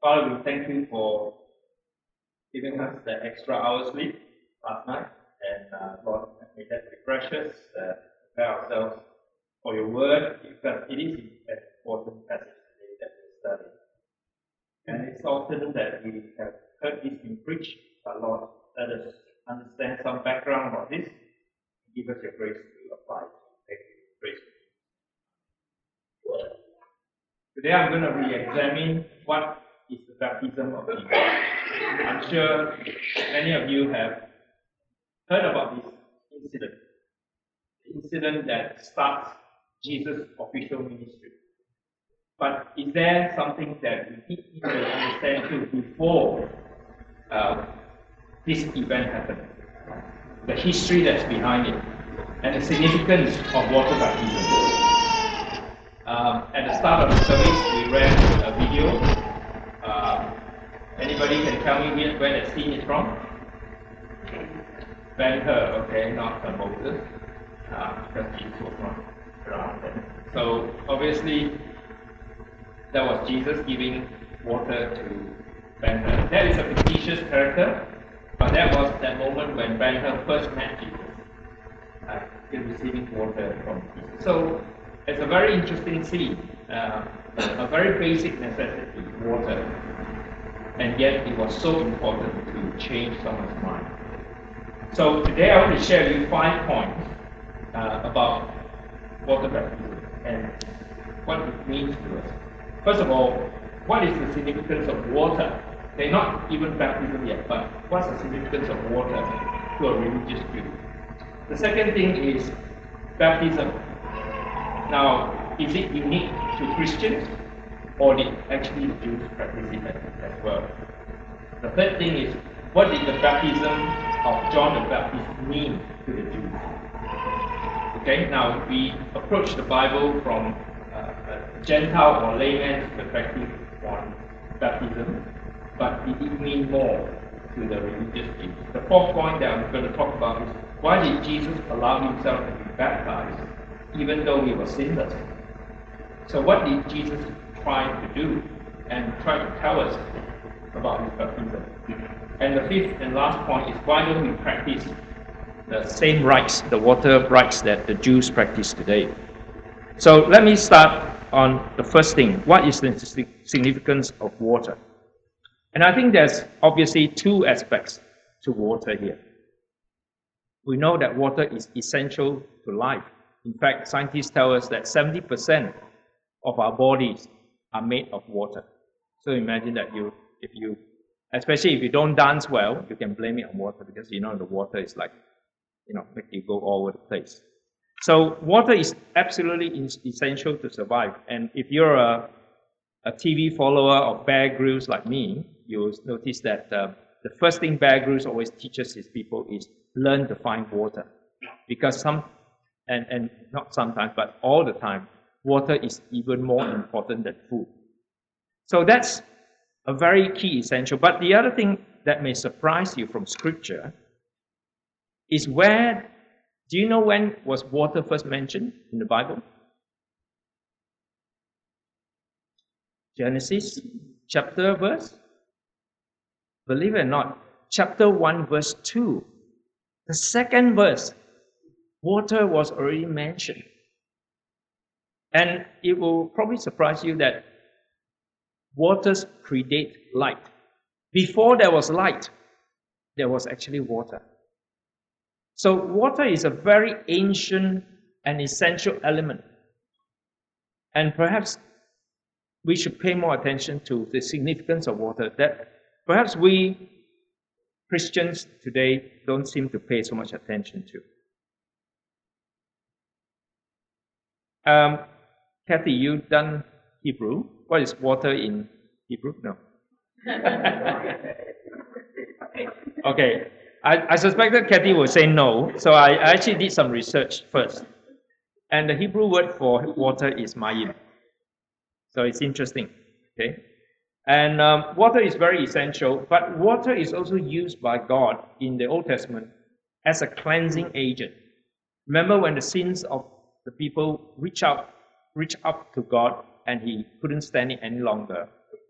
Father, we thank you for giving us the extra hour sleep last night. And Lord, may that be precious. Prepare ourselves for your word, because it is an important passage today that we study. And it's often that we have heard this being preached, but Lord, let us understand some background about this. Give us your grace to apply. Thank you. Praise you. Today I'm going to re-examine what is the baptism of Jesus. I'm sure many of you have heard about this incident. The incident that starts Jesus' official ministry. But is there something that we need to understand too before this event happened? The history that's behind it, and the significance of water baptism. At the start of the service, we ran a video. Anybody can tell me where the scene is from? Ben-Hur, okay, not Moses, because Jesus was not around then. So obviously, that was Jesus giving water to Ben-Hur. That is a fictitious character, but that was that moment when Ben-Hur first met Jesus, receiving water from Jesus. So it's a very interesting scene, a very basic necessity, water, and yet it was so important to change someone's mind. So today I want to share with you 5 points about water baptism and what it means to us. First of all, what is the significance of water? Okay, not even baptism yet, but what's the significance of water to a religious Jew? The second thing is baptism. Now, is it unique to Christians, or did actually the Jews practice it as well? The third thing is, what did the baptism of John the Baptist mean to the Jews? Okay, now we approach the Bible from a Gentile or layman's perspective on baptism, but did it mean more to the religious Jews? The fourth point that I'm going to talk about is, why did Jesus allow himself to be baptized even though he was sinless? So what did Jesus try to do and try to tell us about his baptism? And the fifth and last point is, why don't we practice the same rites, the water rites that the Jews practice today? So let me start on the first thing. What is the significance of water? And I think there's obviously 2 aspects to water here. We know that water is essential to life. In fact, scientists tell us that 70% of our bodies are made of water. So imagine that especially if you don't dance well, you can blame it on water, because the water is like, make you go all over the place. So water is absolutely essential to survive. And if you're a TV follower of Bear Grylls like me, you'll notice that the first thing Bear Grylls always teaches his people is learn to find water. Because and not sometimes, but all the time, water is even more important than food. So that's a very key essential. But the other thing that may surprise you from Scripture is do you know when was water first mentioned in the Bible? Genesis chapter verse? Believe it or not, chapter 1 verse 2. The second verse, water was already mentioned. And it will probably surprise you that waters predate light. Before there was light, there was actually water. So water is a very ancient and essential element. And perhaps we should pay more attention to the significance of water that perhaps we Christians today don't seem to pay so much attention to. Kathy, you've done Hebrew. What is water in Hebrew? No. Okay. I suspected Kathy would say no, so I actually did some research first. And the Hebrew word for water is mayim. So it's interesting. Okay. And water is very essential, but water is also used by God in the Old Testament as a cleansing agent. Remember when the sins of the people reach up to God and he couldn't stand it any longer.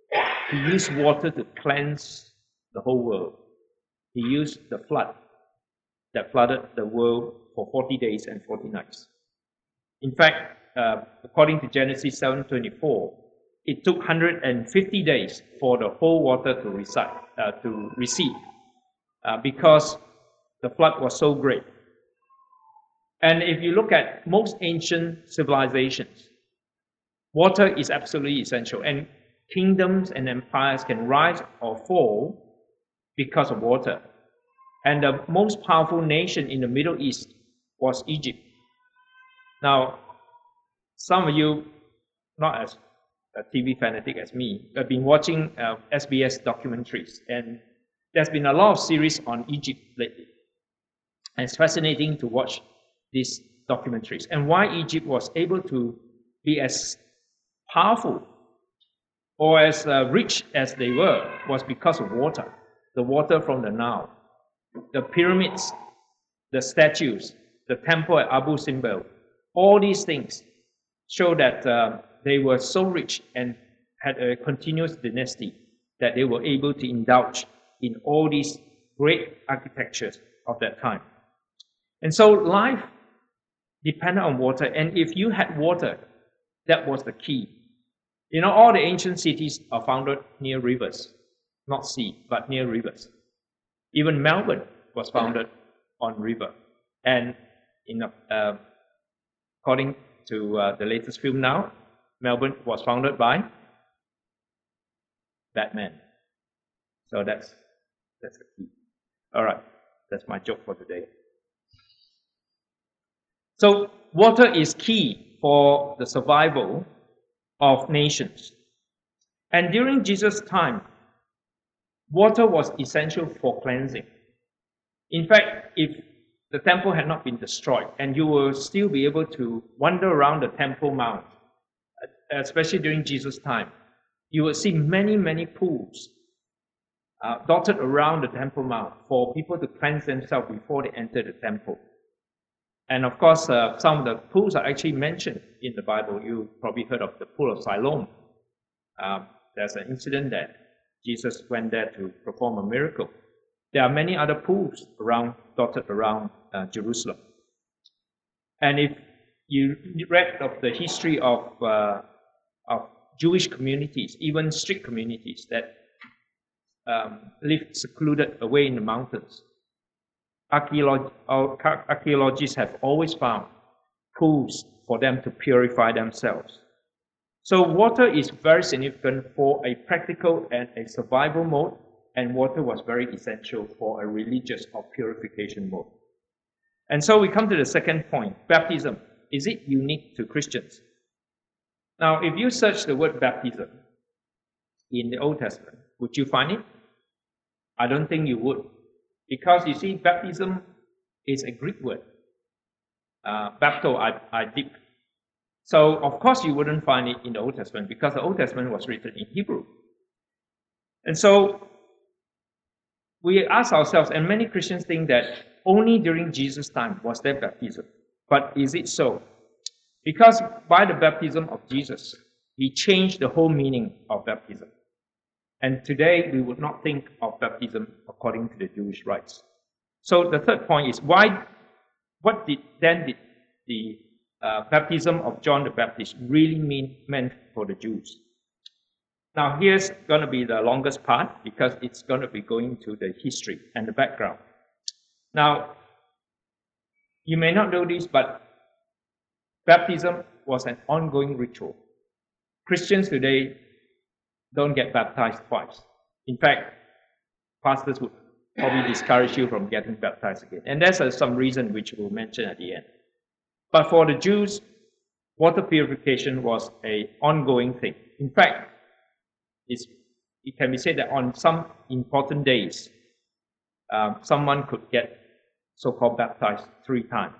He used water to cleanse the whole world. He used the flood that flooded the world for 40 days and 40 nights. In fact, according to Genesis 7:24, it took 150 days for the whole water to recede because the flood was so great. And if you look at most ancient civilizations, water is absolutely essential, and kingdoms and empires can rise or fall because of water. And the most powerful nation in the Middle East was Egypt. Now, some of you, not as a TV fanatic as me, have been watching SBS documentaries, and there's been a lot of series on Egypt lately. And it's fascinating to watch these documentaries. And why Egypt was able to be as powerful or as rich as they were was because of water. The water from the Nile. The pyramids, the statues, the temple at Abu Simbel, all these things show that they were so rich and had a continuous dynasty that they were able to indulge in all these great architectures of that time. And so life depended on water, and if you had water, that was the key. You know, all the ancient cities are founded near rivers, not sea, but near rivers. Even Melbourne was founded on river. And according to the latest film now, Melbourne was founded by Batman. So that's the key. All right, that's my joke for today. So water is key for the survival of nations. And during Jesus' time, water was essential for cleansing. In fact, if the temple had not been destroyed, and you will still be able to wander around the Temple Mount, especially during Jesus' time, you will see many, many pools dotted around the Temple Mount for people to cleanse themselves before they enter the temple. And of course, some of the pools are actually mentioned in the Bible. You probably heard of the Pool of Siloam. There's an incident that Jesus went there to perform a miracle. There are many other pools dotted around Jerusalem. And if you read of the history of Jewish communities, even strict communities that lived secluded away in the mountains, archaeologists have always found pools for them to purify themselves. So water is very significant for a practical and a survival mode, and water was very essential for a religious or purification mode. And so we come to the second point, baptism. Is it unique to Christians? Now, if you search the word baptism in the Old Testament, would you find it? I don't think you would. Because you see, baptism is a Greek word. Bapto, I dip. So, of course, you wouldn't find it in the Old Testament because the Old Testament was written in Hebrew. And so, we ask ourselves, and many Christians think that only during Jesus' time was there baptism. But is it so? Because by the baptism of Jesus, he changed the whole meaning of baptism. And today, we would not think of baptism according to the Jewish rites. So the third point is, what did the baptism of John the Baptist really meant for the Jews? Now, here's going to be the longest part because it's going to be going to the history and the background. Now, you may not know this, but baptism was an ongoing ritual. Christians today don't get baptized twice. In fact, pastors would probably discourage you from getting baptized again. And there's some reason which we'll mention at the end. But for the Jews, water purification was an ongoing thing. In fact, it can be said that on some important days, someone could get so-called baptized 3 times.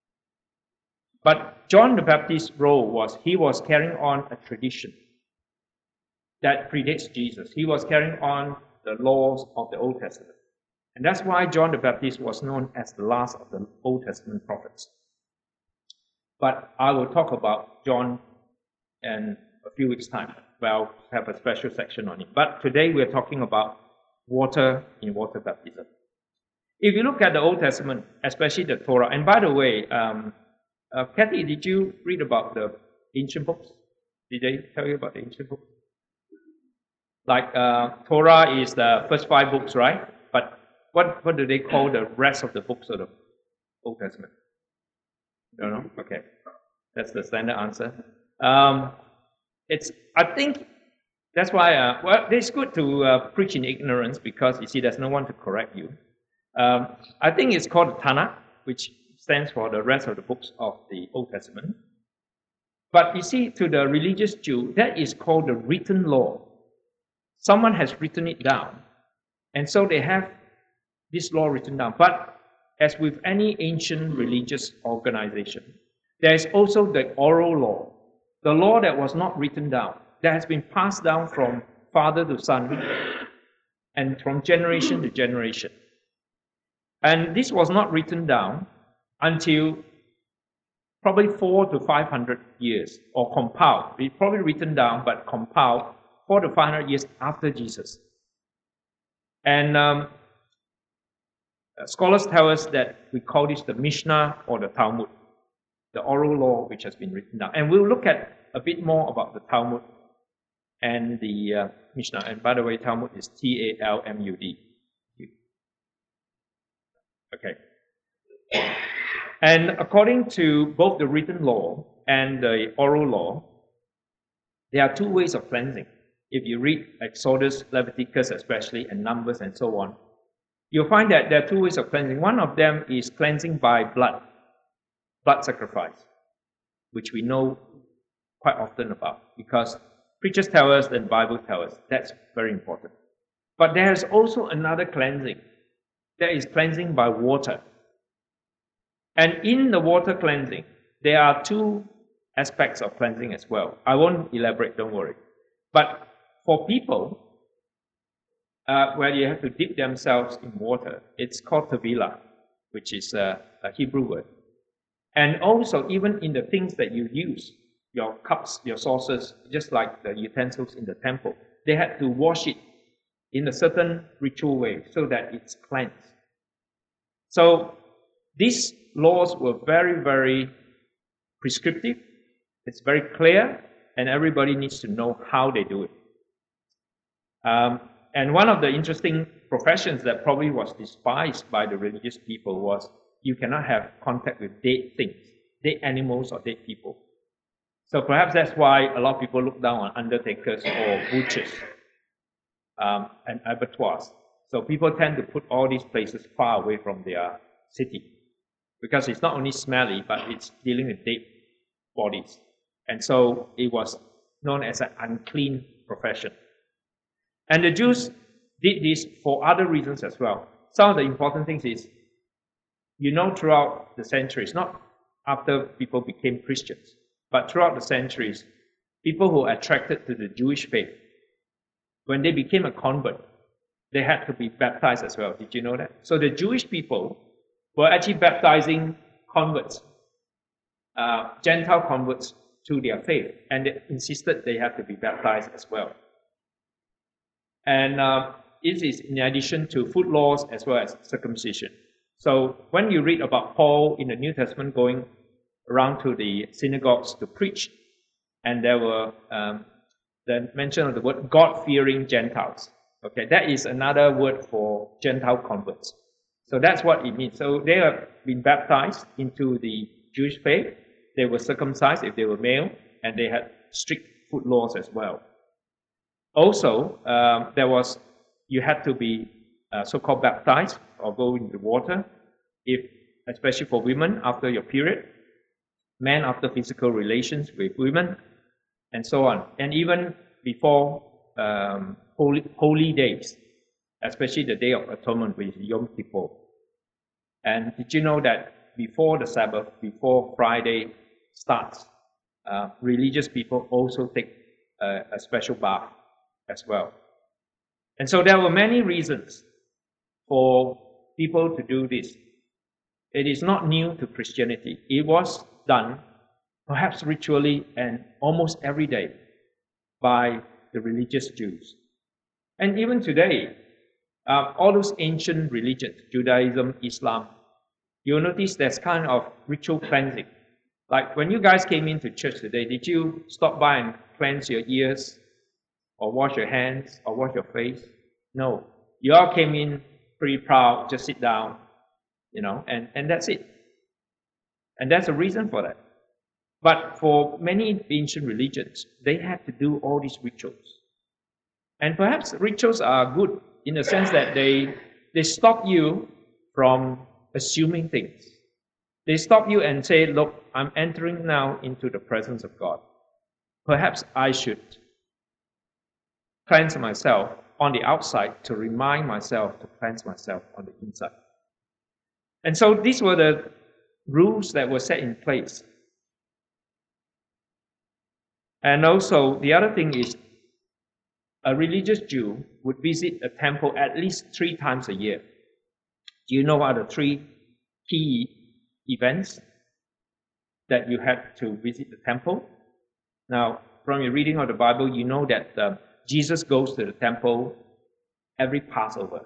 But John the Baptist's role was, he was carrying on a tradition that predates Jesus. He was carrying on the laws of the Old Testament. And that's why John the Baptist was known as the last of the Old Testament prophets. But I will talk about John in a few weeks' time. well, have a special section on it. But today we're talking about water in water baptism. If you look at the Old Testament, especially the Torah, and by the way, Kathy, did you read about the ancient books? Did they tell you about the ancient books? Like Torah is the first 5 books, right? But what do they call the rest of the books of the Old Testament? Don't know? Okay. That's the standard answer. I think that's why, well, it's good to preach in ignorance because, you see, there's no one to correct you. I think it's called the Tanakh, which stands for the rest of the books of the Old Testament. But you see, to the religious Jew, that is called the written law. Someone has written it down. And so they have this law written down. But as with any ancient religious organization, there is also the oral law, the law that was not written down, that has been passed down from father to son and from generation to generation. And this was not written down until probably 400 to 500 years, or compiled. It's probably written down, but compiled 400 to 500 years after Jesus. And scholars tell us that we call this the Mishnah or the Talmud, the oral law which has been written down. And we'll look at a bit more about the Talmud and the Mishnah. And by the way, Talmud is Talmud. Okay. And according to both the written law and the oral law, there are 2 ways of cleansing. If you read Exodus, Leviticus especially, and Numbers and so on, you'll find that there are 2 ways of cleansing. One of them is cleansing by blood sacrifice, which we know quite often about because preachers tell us and the Bible tells us that's very important. But there's also another cleansing. There is cleansing by water. And in the water cleansing, there are 2 aspects of cleansing as well. I won't elaborate, don't worry. But for people, where you have to dip themselves in water, it's called tevilah, which is a Hebrew word. And also, even in the things that you use, your cups, your saucers, just like the utensils in the temple, they had to wash it in a certain ritual way so that it's cleansed. So these laws were very, very prescriptive. It's very clear, and everybody needs to know how they do it. And one of the interesting professions that probably was despised by the religious people was you cannot have contact with dead things, dead animals or dead people. So perhaps that's why a lot of people look down on undertakers or butchers and abattoirs. So people tend to put all these places far away from their city because it's not only smelly, but it's dealing with dead bodies. And so it was known as an unclean profession. And the Jews did this for other reasons as well. Some of the important things is, throughout the centuries, not after people became Christians, but throughout the centuries, people who were attracted to the Jewish faith, when they became a convert, they had to be baptized as well. Did you know that? So the Jewish people were actually baptizing converts, Gentile converts to their faith, and they insisted they had to be baptized as well. And it is in addition to food laws as well as circumcision. So when you read about Paul in the New Testament going around to the synagogues to preach, and there were the mention of the word God-fearing Gentiles. Okay, that is another word for Gentile converts. So that's what it means. So they have been baptized into the Jewish faith. They were circumcised if they were male, and they had strict food laws as well. Also, you had to be so-called baptized or go into water, especially for women after your period, men after physical relations with women, and so on. And even before holy days, especially the Day of Atonement, which is Yom Kippur. And did you know that before the Sabbath, before Friday starts, religious people also take a special bath as well. And so there were many reasons for people to do this. It is not new to Christianity. It was done perhaps ritually and almost every day. by the religious Jews. And even today, all those ancient religions, Judaism, Islam, you'll notice there's kind of ritual cleansing. Like when you guys came into church today, did you stop by and cleanse your ears or wash your hands or wash your face? No. You all came in pretty proud, just sit down, and that's it. And that's a reason for that. But for many ancient religions, they had to do all these rituals. And perhaps rituals are good in the sense that they stop you from assuming things. They stop you and say, look, I'm entering now into the presence of God. Perhaps I should cleanse myself on the outside to remind myself to cleanse myself on the inside. And so these were the rules that were set in place. And also, the other thing is, a religious Jew would visit a temple at least 3 times a year. Do you know what are the 3 key events that you had to visit the temple? Now, from your reading of the Bible, you know that Jesus goes to the temple every Passover.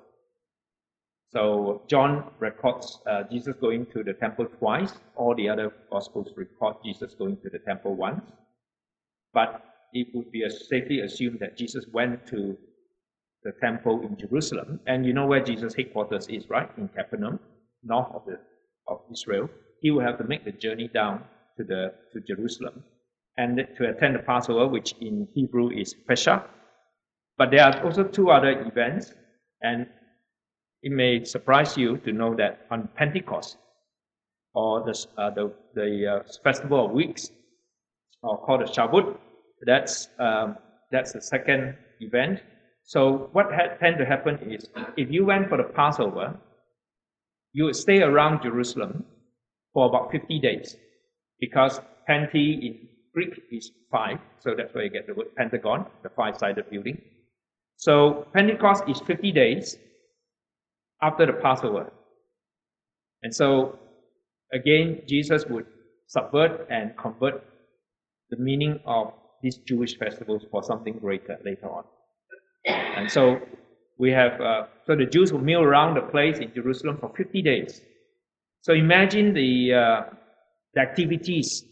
So John records Jesus going to the temple twice. All the other Gospels record Jesus going to the temple once. But it would be safely assumed that Jesus went to the temple in Jerusalem. And you know where Jesus' headquarters is, right? In Capernaum, north of Israel. He will have to make the journey down to Jerusalem and to attend the Passover, which in Hebrew is Pesach. But there are also 2 other events, and it may surprise you to know that on Pentecost, or the Festival of Weeks, or called the Shavuot, that's the second event. So what tend to happen is, if you went for the Passover, you would stay around Jerusalem for about 50 days, because Pente in Greek is 5, so that's where you get the word Pentagon, the 5-sided building. So Pentecost is 50 days after the Passover. And so, again, Jesus would subvert and convert the meaning of these Jewish festivals for something greater later on. And so we have, so the Jews will mill around the place in Jerusalem for 50 days. So imagine the activities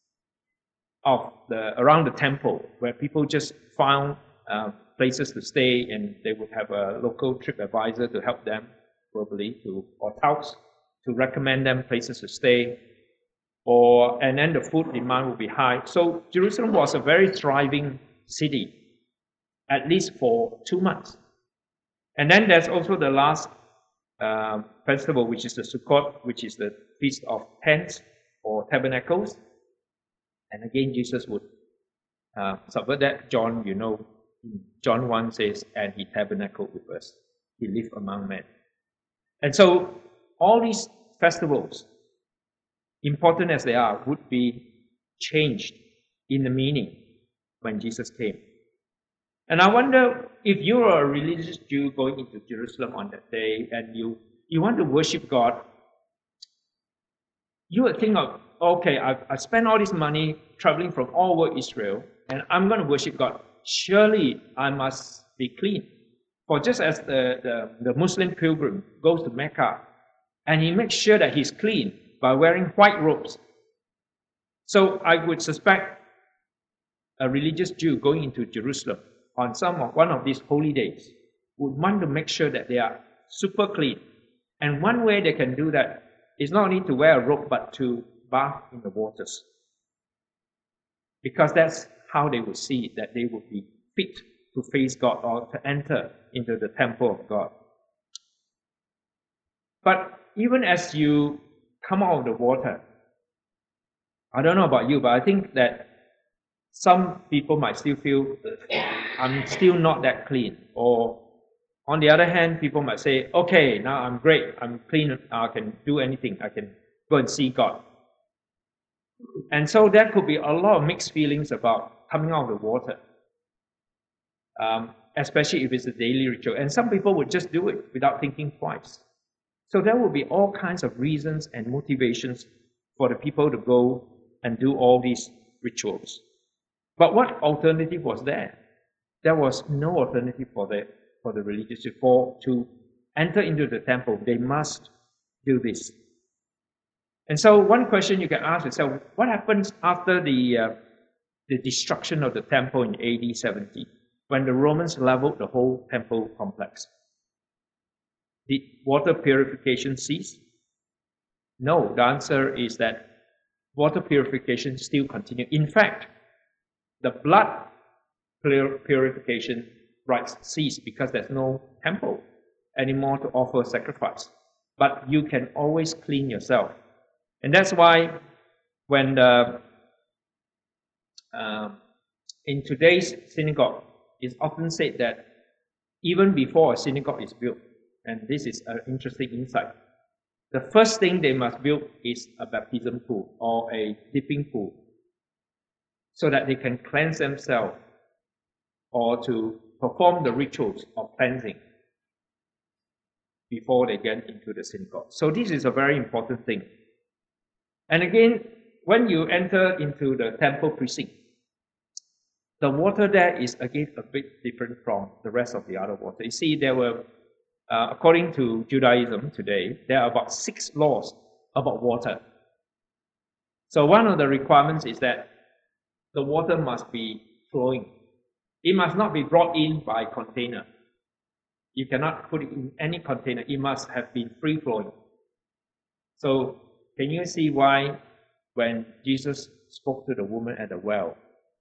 of around the temple, where people just found places to stay, and they would have a local trip advisor to help them verbally, or touts to recommend them places to stay. And then the food demand would be high. So Jerusalem was a very thriving city, at least for 2 months. And then there's also the last festival, which is the Sukkot, which is the Feast of Tents or Tabernacles. And again, Jesus would subvert that. John 1 says, and he tabernacled with us. He lived among men. And so all these festivals, important as they are, would be changed in the meaning when Jesus came. And I wonder, if you are a religious Jew going into Jerusalem on that day and you want to worship God, you would think of, okay, I spent all this money traveling from all over Israel, and I'm going to worship God. Surely I must be clean. For just as the Muslim pilgrim goes to Mecca, and he makes sure that he's clean by wearing white robes. So I would suspect a religious Jew going into Jerusalem on one of these holy days would want to make sure that they are super clean. And one way they can do that is not only to wear a robe, but to bath in the waters. Because that's how they would see that they would be fit to face God or to enter into the temple of God. But even as you come out of the water, I don't know about you, but I think that some people might still feel, I'm still not that clean. Or on the other hand, people might say, okay, now I'm great, I'm clean, I can do anything, I can go and see God. And so there could be a lot of mixed feelings about coming out of the water, especially if it's a daily ritual. And some people would just do it without thinking twice. So there will be all kinds of reasons and motivations for the people to go and do all these rituals. But what alternative was there? There was no alternative for the religious to enter into the temple. They must do this. And so one question you can ask yourself, what happens after the destruction of the temple in AD 70, when the Romans leveled the whole temple complex? Did water purification cease? No, the answer is that water purification still continued. In fact, the blood purification rites cease because there's no temple anymore to offer sacrifice. But you can always clean yourself. And that's why when in today's synagogue, it's often said that even before a synagogue is built, and this is an interesting insight, the first thing they must build is a baptism pool or a dipping pool so that they can cleanse themselves or to perform the rituals of cleansing before they get into the synagogue. So this is a very important thing. And again, when you enter into the temple precinct, the water there is again a bit different from the rest of the other water. You see, there were, according to Judaism today, there are about 6 laws about water. So one of the requirements is that the water must be flowing. It must not be brought in by container. You cannot put it in any container. It must have been free-flowing. So can you see why when Jesus spoke to the woman at the well,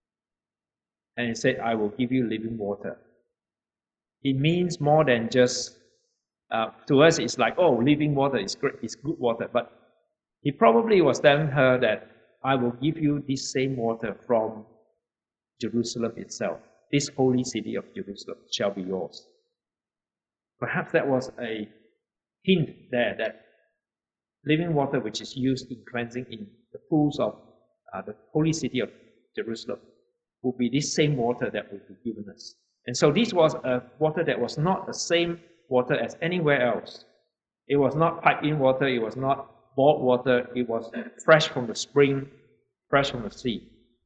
and he said, I will give you living water, it means more than just, to us it's like, oh, living water is great, it's good water. But he probably was telling her that I will give you this same water from Jerusalem itself. This holy city of Jerusalem shall be yours. Perhaps that was a hint there that living water which is used in cleansing in the pools of the holy city of Jerusalem will be this same water that will be given us. And so this was a water that was not the same water as anywhere else. It was not piped-in water, it was not boiled water, it was fresh from the spring, fresh from the sea.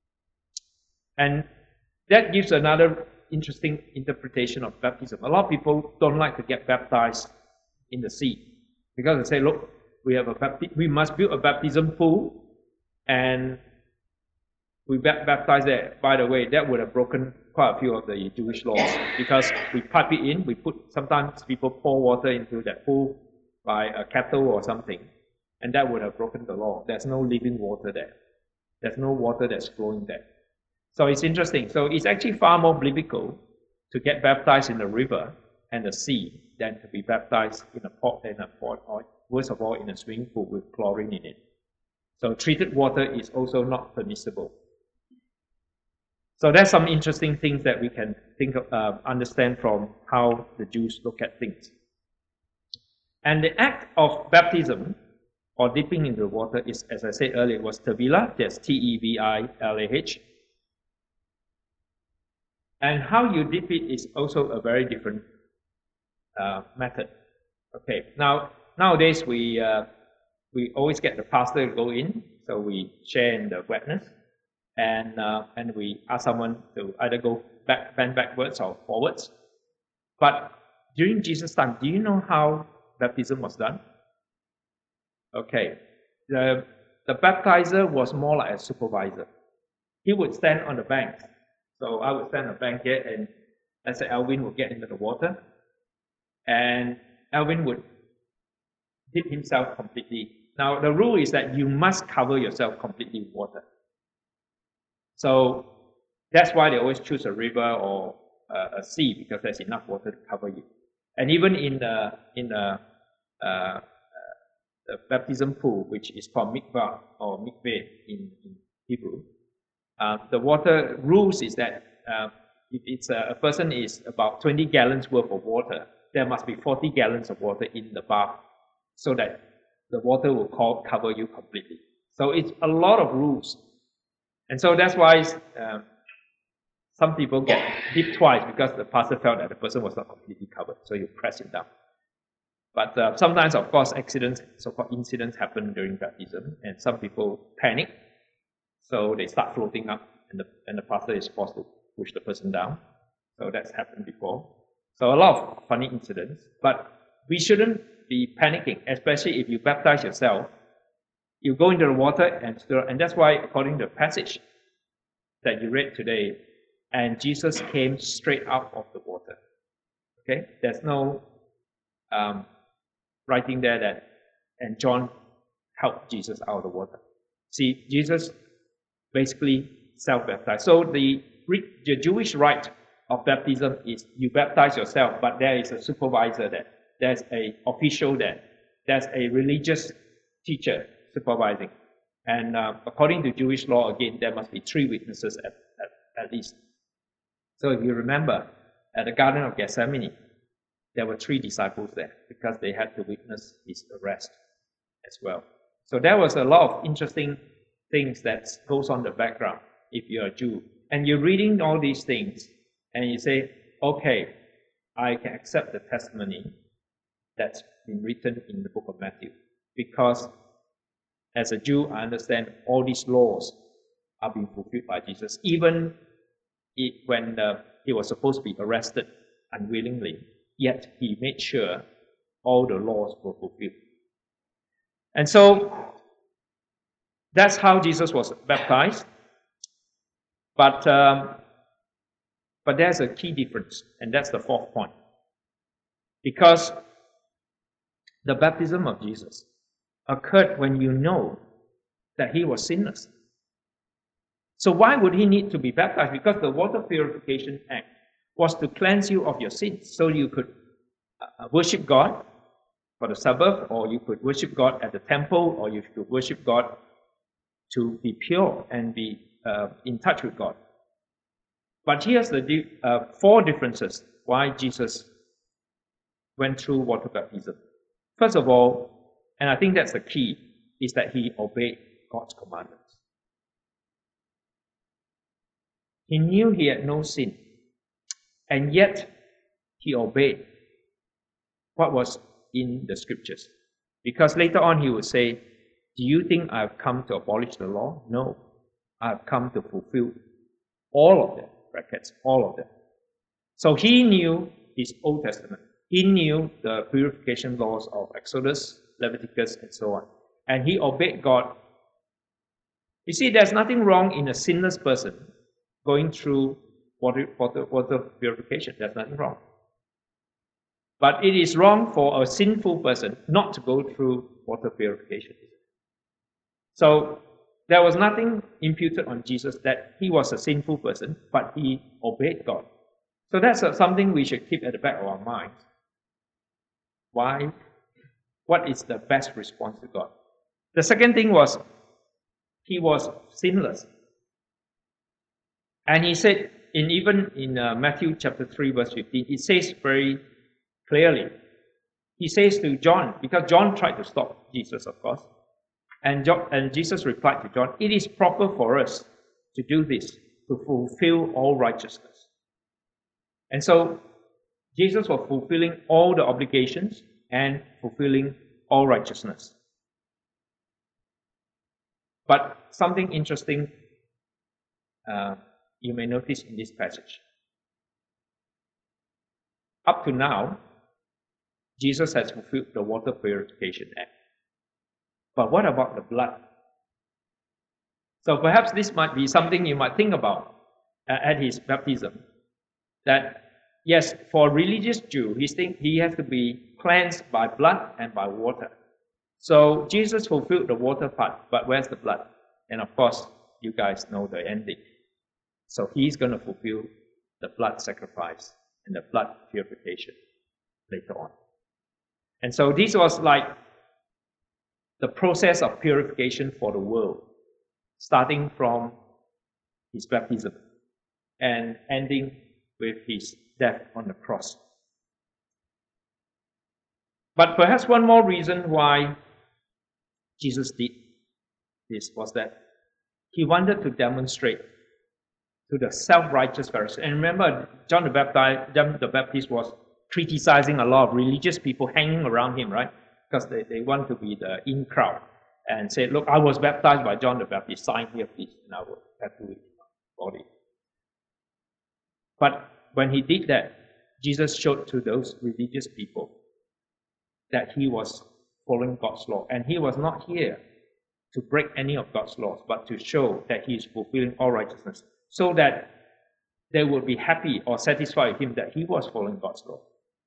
And that gives another interesting interpretation of baptism. A lot of people don't like to get baptized in the sea because they say, look, we must build a baptism pool and we baptize there. By the way, that would have broken quite a few of the Jewish laws because we pipe it in, sometimes people pour water into that pool by a kettle or something, and that would have broken the law. There's no living water there. There's no water that's flowing there. So it's interesting. So it's actually far more biblical to get baptized in the river and the sea than to be baptized in a pot, or worst of all, in a swimming pool with chlorine in it. So treated water is also not permissible. So there's some interesting things that we can understand from how the Jews look at things. And the act of baptism, or dipping into the water, is, as I said earlier, was tevilah. That's T-E-V-I-L-A-H. And how you dip it is also a very different method. Okay, nowadays we always get the pastor to go in, so we share in the wetness, and we ask someone to either go bend backwards or forwards. But during Jesus' time, do you know how baptism was done? Okay, the baptizer was more like a supervisor. He would stand on the bank. So I would stand on the bank here, and let's say Alvin would get into the water, and Alvin would dip himself completely. Now, the rule is that you must cover yourself completely with water. So that's why they always choose a river or a sea, because there's enough water to cover you. And even in the baptism pool, which is called mikvah or mikveh in Hebrew, the water rules is that if it's a person is about 20 gallons worth of water, there must be 40 gallons of water in the bath so that the water will cover you completely. So it's a lot of rules. And so that's why some people get dipped twice because the pastor felt that the person was not completely covered, so you press it down. But sometimes, of course, accidents, so-called incidents happen during baptism, and some people panic, so they start floating up and the pastor is forced to push the person down. So that's happened before. So a lot of funny incidents, but we shouldn't be panicking, especially if you baptize yourself. You go into the water and stir, and that's why, according to the passage that you read today, and Jesus came straight out of the water. Okay, there's no writing there that, and John helped Jesus out of the water. See, Jesus basically self-baptized. So the Jewish rite of baptism is you baptize yourself, but there is a supervisor there. There's an official there. There's a religious teacher supervising. And according to Jewish law, again, there must be 3 witnesses at least. So if you remember, at the Garden of Gethsemane, there were 3 disciples there because they had to witness his arrest as well. So there was a lot of interesting things that goes on the background if you're a Jew. And you're reading all these things and you say, okay, I can accept the testimony that's been written in the book of Matthew. Because as a Jew, I understand all these laws are being fulfilled by Jesus. Even when he was supposed to be arrested unwillingly, yet he made sure all the laws were fulfilled. And so that's how Jesus was baptized. But there's a key difference, and that's the 4th point. Because the baptism of Jesus occurred when you know that he was sinless. So why would he need to be baptized? Because the Water Purification Act was to cleanse you of your sins, so you could worship God for the Sabbath, or you could worship God at the temple, or you could worship God to be pure and be in touch with God. But here's the 4 differences why Jesus went through water baptism. First of all, and I think that's the key, is that he obeyed God's commandments. He knew he had no sin, and yet he obeyed what was in the scriptures. Because later on he would say, do you think I've come to abolish the law? No, I've come to fulfill all of them, brackets, all of them. So he knew his Old Testament. He knew the purification laws of Exodus, Leviticus, and so on. And he obeyed God. You see, there's nothing wrong in a sinless person going through water purification. There's nothing wrong. But it is wrong for a sinful person not to go through water purification. So there was nothing imputed on Jesus that he was a sinful person, but he obeyed God. So that's something we should keep at the back of our minds. Why? What is the best response to God? The second thing was, he was sinless. And he said, even in Matthew chapter 3, verse 15, it says very clearly, he says to John, because John tried to stop Jesus, of course, and Jesus replied to John, it is proper for us to do this, to fulfill all righteousness. And so, Jesus was fulfilling all the obligations and fulfilling all righteousness. But something interesting you may notice in this passage. Up to now, Jesus has fulfilled the Water Purification Act. But what about the blood? So perhaps this might be something you might think about at his baptism. That yes, for a religious Jew, he has to be cleansed by blood and by water. So Jesus fulfilled the water part, but where's the blood? And of course, you guys know the ending. So he's going to fulfill the blood sacrifice and the blood purification later on. And so this was like the process of purification for the world, starting from his baptism and ending with his death on the cross. But perhaps one more reason why Jesus did this was that he wanted to demonstrate to the self-righteous Pharisees. And remember, John the Baptist was criticizing a lot of religious people hanging around him, right? Because they want to be the in crowd and say, look, I was baptized by John the Baptist, sign here please, and I will have to do it. body. But when he did that, Jesus showed to those religious people that he was following God's law. And he was not here to break any of God's laws, but to show that he is fulfilling all righteousness, so that they would be happy or satisfied with him that he was following God's law.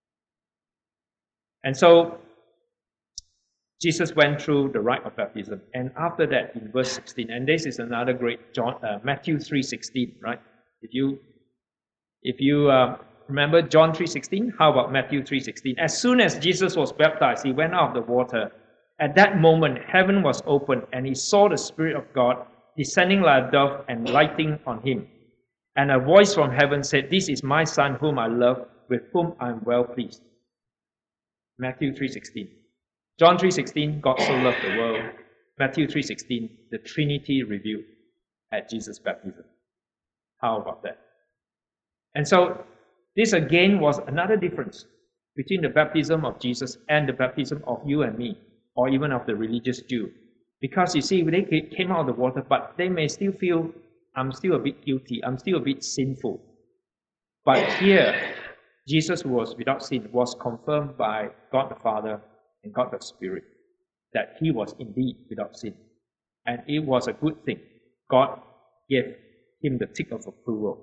And so Jesus went through the rite of baptism, and after that, in verse 16, and this is another great Matthew 3:16, right? If you remember John 3:16, how about Matthew 3:16? As soon as Jesus was baptized, he went out of the water. At that moment, heaven was opened, and he saw the Spirit of God descending like a dove and lighting on him. And a voice from heaven said, "This is my Son whom I love, with whom I am well pleased." Matthew 3:16. John 3:16, God so loved the world. Matthew 3:16, the Trinity revealed at Jesus' baptism. How about that? And so, this again was another difference between the baptism of Jesus and the baptism of you and me, or even of the religious Jew. Because you see, they came out of the water, but they may still feel, I'm still a bit guilty, I'm still a bit sinful. But here, Jesus, who was without sin, was confirmed by God the Father and God the Spirit that he was indeed without sin. And it was a good thing. God gave him the tick of approval.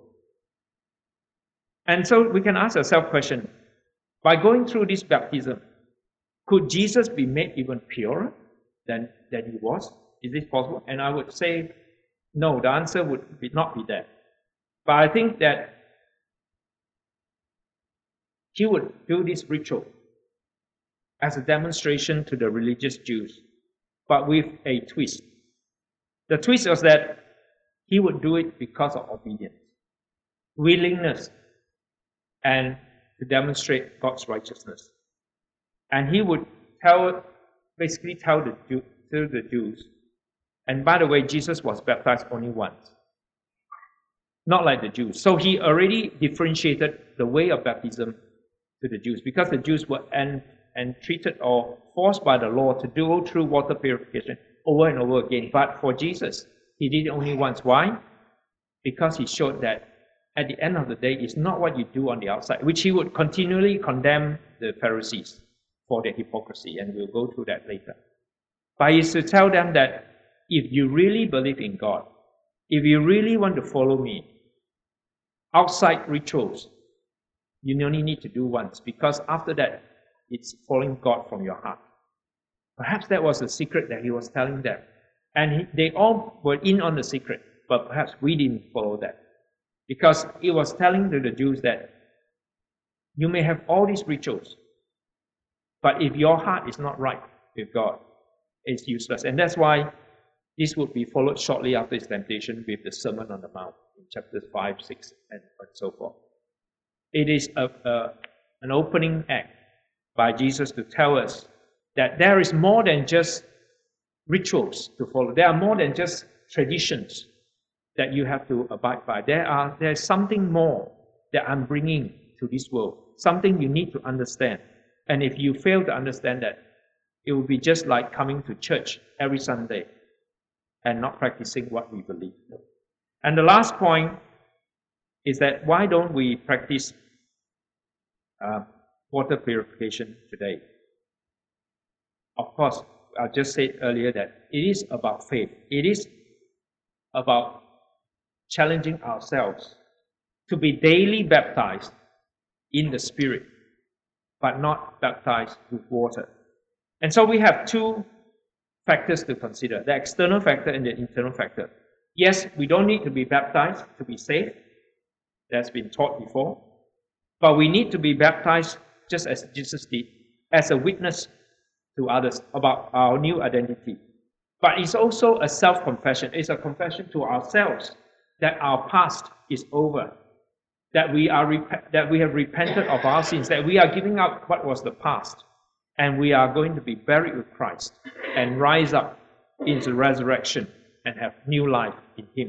And so we can ask ourselves a question, by going through this baptism, could Jesus be made even purer than he was? Is this possible? And I would say, no, the answer would not be that. But I think that he would do this ritual as a demonstration to the religious Jews, but with a twist. The twist was that he would do it because of obedience, willingness, and to demonstrate God's righteousness. And he would basically tell the Jews, and by the way, Jesus was baptized only once, not like the Jews. So he already differentiated the way of baptism to the Jews, because the Jews were entreated or forced by the law to go through water purification over and over again. But for Jesus, he did it only once. Why? Because he showed that at the end of the day, it's not what you do on the outside, which he would continually condemn the Pharisees for their hypocrisy, and we'll go through that later. But it's to tell them that if you really believe in God, if you really want to follow me, outside rituals, you only need to do once, because after that, it's following God from your heart. Perhaps that was the secret that he was telling them. And they all were in on the secret, but perhaps we didn't follow that. Because he was telling to the Jews that you may have all these rituals, but if your heart is not right with God, it's useless. And that's why this would be followed shortly after his temptation with the Sermon on the Mount in chapters 5, 6, and so forth. It is an opening act by Jesus to tell us that there is more than just rituals to follow. There are more than just traditions that you have to abide by. There's something more that I'm bringing to this world, something you need to understand. And if you fail to understand that, it will be just like coming to church every Sunday and not practicing what we believe. And the last point is that why don't we practice water purification today? Of course, I just said earlier that it is about faith. It is about challenging ourselves to be daily baptized in the Spirit, but not baptized with water. And so we have two factors to consider, the external factor and the internal factor. Yes, we don't need to be baptized to be saved. That's been taught before. But we need to be baptized just as Jesus did, as a witness to others about our new identity. But it's also a self-confession. It's a confession to ourselves that our past is over, that we have repented of our sins, that we are giving up what was the past, and we are going to be buried with Christ and rise up into resurrection and have new life in Him.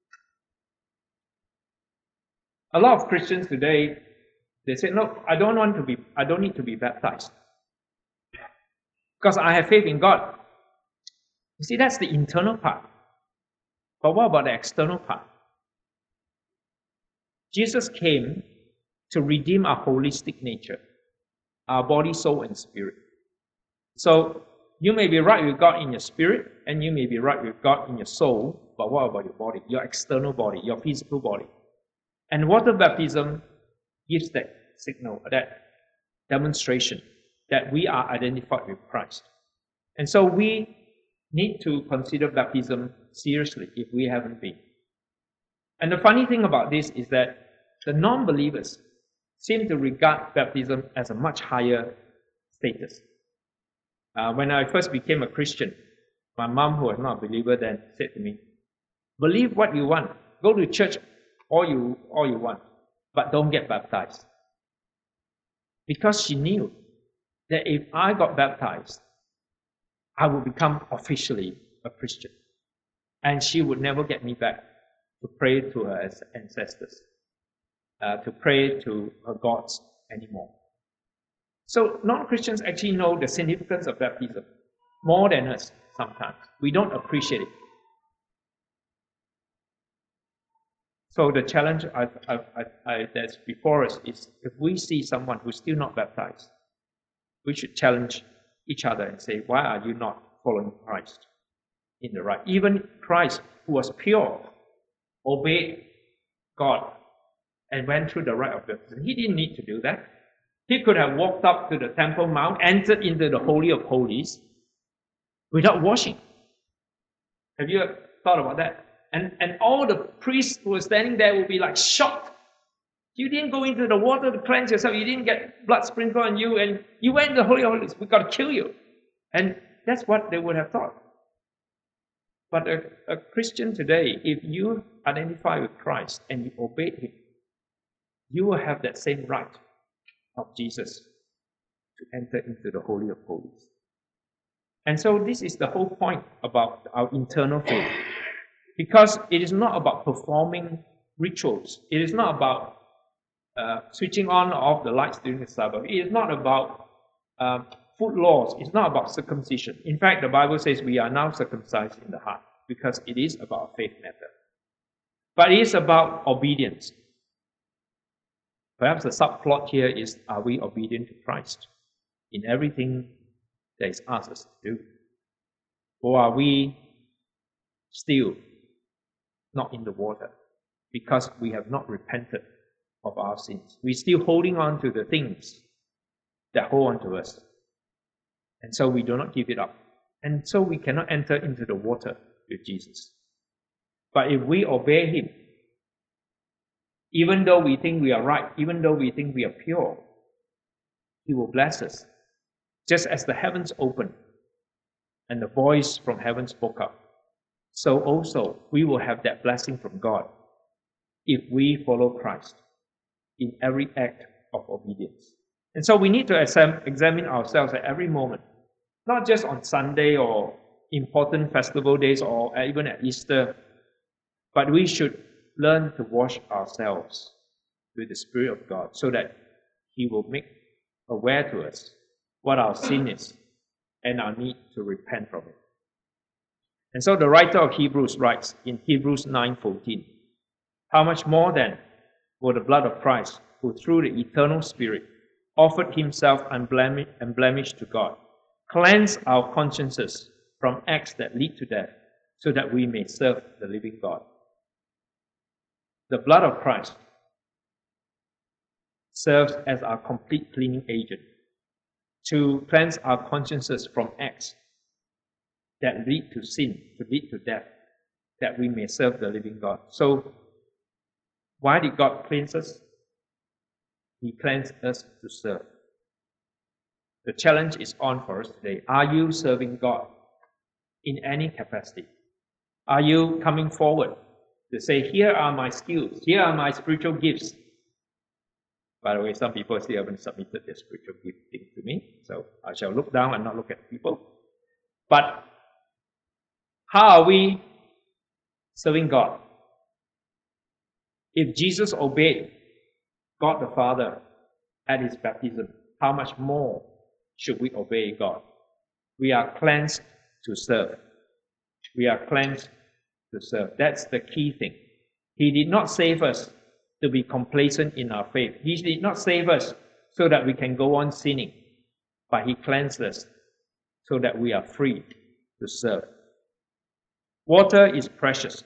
A lot of Christians today, they say, "No, I don't need to be baptized because I have faith in God." You see, that's the internal part. But what about the external part? Jesus came to redeem our holistic nature, our body, soul, and spirit. So you may be right with God in your spirit, and you may be right with God in your soul, but what about your body, your external body, your physical body? And water baptism gives that signal, that demonstration that we are identified with Christ. And so we need to consider baptism seriously if we haven't been. And the funny thing about this is that the non-believers seem to regard baptism as a much higher status. When I first became a Christian, my mom, who was not a believer then, said to me, believe what you want, go to church all you want, but don't get baptized. Because she knew that if I got baptized, I would become officially a Christian. And she would never get me back to pray to her ancestors, to pray to her gods anymore. So non-Christians actually know the significance of baptism more than us sometimes. We don't appreciate it. So the challenge that's before us is, if we see someone who's still not baptized, we should challenge each other and say, why are you not following Christ in the right? Even Christ, who was pure, obeyed God and went through the rite of baptism. He didn't need to do that. He could have walked up to the Temple Mount, entered into the Holy of Holies without washing. Have you thought about that? And all the priests who were standing there would be like shocked. You didn't go into the water to cleanse yourself. You didn't get blood sprinkled on you, and you went to the Holy of Holies. We've got to kill you. And that's what they would have thought. But a Christian today, if you identify with Christ and you obey Him, you will have that same right of Jesus to enter into the Holy of Holies. And so this is the whole point about our internal faith. Because it is not about performing rituals. It is not about switching on or off the lights during the Sabbath. It is not about food laws. It's not about circumcision. In fact, the Bible says we are now circumcised in the heart, because it is about faith matter. But it is about obedience. Perhaps the subplot here is, are we obedient to Christ in everything that is asked us to do? Or are we still not in the water because we have not repented of our sins? We're still holding on to the things that hold on to us. And so we do not give it up. And so we cannot enter into the water with Jesus. But if we obey Him, even though we think we are right, even though we think we are pure, He will bless us. Just as the heavens opened and the voice from heaven spoke up, so also we will have that blessing from God if we follow Christ in every act of obedience. And so we need to examine ourselves at every moment, not just on Sunday or important festival days or even at Easter, but we should learn to wash ourselves with the Spirit of God so that He will make aware to us what our sin is and our need to repent from it. And so the writer of Hebrews writes in Hebrews 9:14, how much more then will the blood of Christ, who through the eternal Spirit offered Himself unblemished to God, cleanse our consciences from acts that lead to death, so that we may serve the living God. The blood of Christ serves as our complete cleaning agent to cleanse our consciences from acts that lead to sin, to lead to death, that we may serve the living God. So, why did God cleanse us? He cleansed us to serve. The challenge is on for us today. Are you serving God in any capacity? Are you coming forward to say, here are my skills, here are my spiritual gifts? By the way, some people still haven't submitted their spiritual gifting to me, so I shall look down and not look at people. But how are we serving God? If Jesus obeyed God the Father at His baptism, how much more should we obey God? We are cleansed to serve. We are cleansed to serve. That's the key thing. He did not save us to be complacent in our faith. He did not save us so that we can go on sinning, but He cleansed us so that we are free to serve. Water is precious.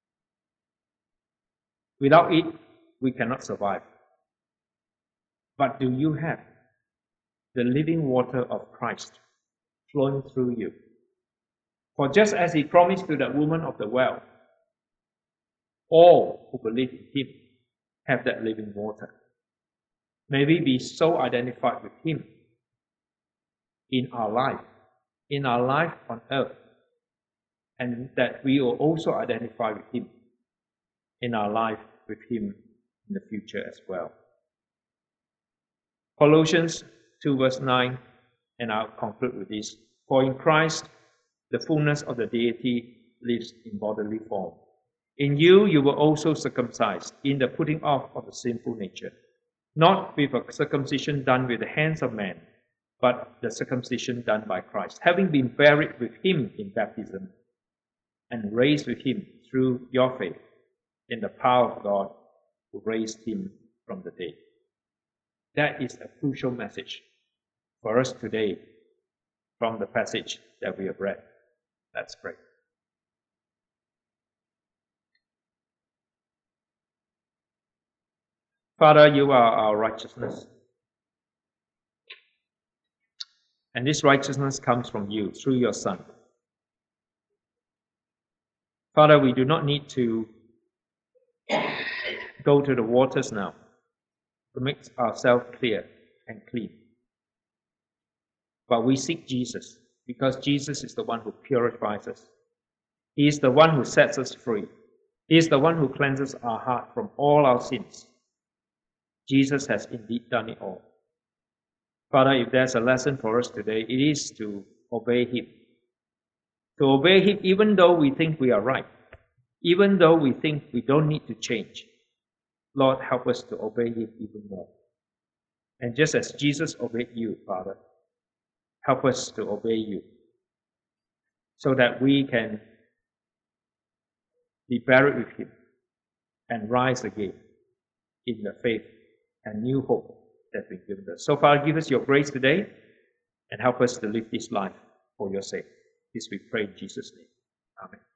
Without it, we cannot survive. But do you have the living water of Christ flowing through you? For just as He promised to the woman of the well, all who believe in Him have that living water. May we be so identified with Him in our life on earth, and that we will also identify with Him in our life with Him in the future as well. Colossians 2 verse 9, and I'll conclude with this. For in Christ, the fullness of the deity lives in bodily form. In you were also circumcised in the putting off of the sinful nature, not with a circumcision done with the hands of man, but the circumcision done by Christ, having been buried with Him in baptism, and raised with Him through your faith in the power of God who raised Him from the dead. That is a crucial message for us today from the passage that we have read. Let's pray. Father, you are our righteousness. And this righteousness comes from you through your Son. Father, we do not need to go to the waters now to make ourselves clear and clean. But we seek Jesus, because Jesus is the one who purifies us. He is the one who sets us free. He is the one who cleanses our heart from all our sins. Jesus has indeed done it all. Father, if there's a lesson for us today, it is to obey Him. To obey Him even though we think we are right, even though we think we don't need to change. Lord, help us to obey Him even more. And just as Jesus obeyed you, Father, help us to obey you, so that we can be buried with Him and rise again in the faith and new hope that's been given us. So, Father, give us your grace today and help us to live this life for your sake. This we pray in Jesus' name. Amen.